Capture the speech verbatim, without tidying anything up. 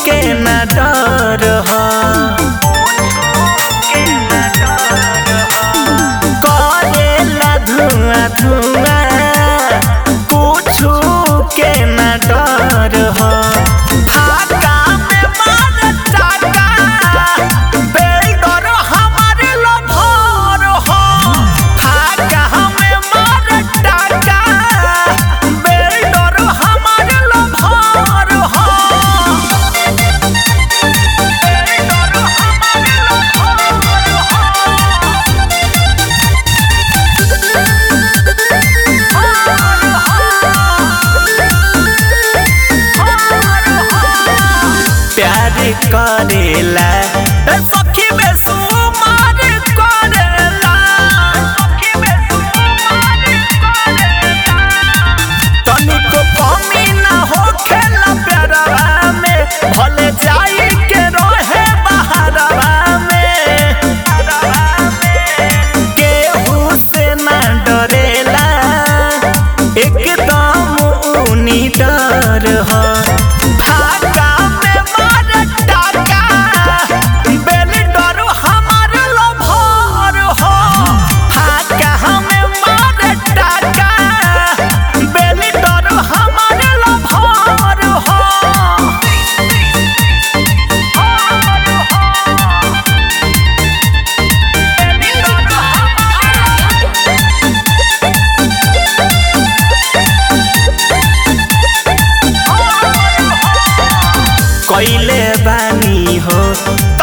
के न डर हो करेला धुआं धुआं कुछु के न डर हो फाका में मार टाका बेलडर हमारे लभर हो फाका में मार टाका बेलडर हमारे लभर हो प्यार करेला सखी में सुमार करेला तनिको कमी ना होखेला प्यारवा में भले जाई के रहे बहारवा में केहू से ना डरेला एकदम ऊनी डर हो फाका में मार टाका बेलडर हमार लभर हो फाका में मार टाका बेलडर हमार लभर हो कइले बानी हो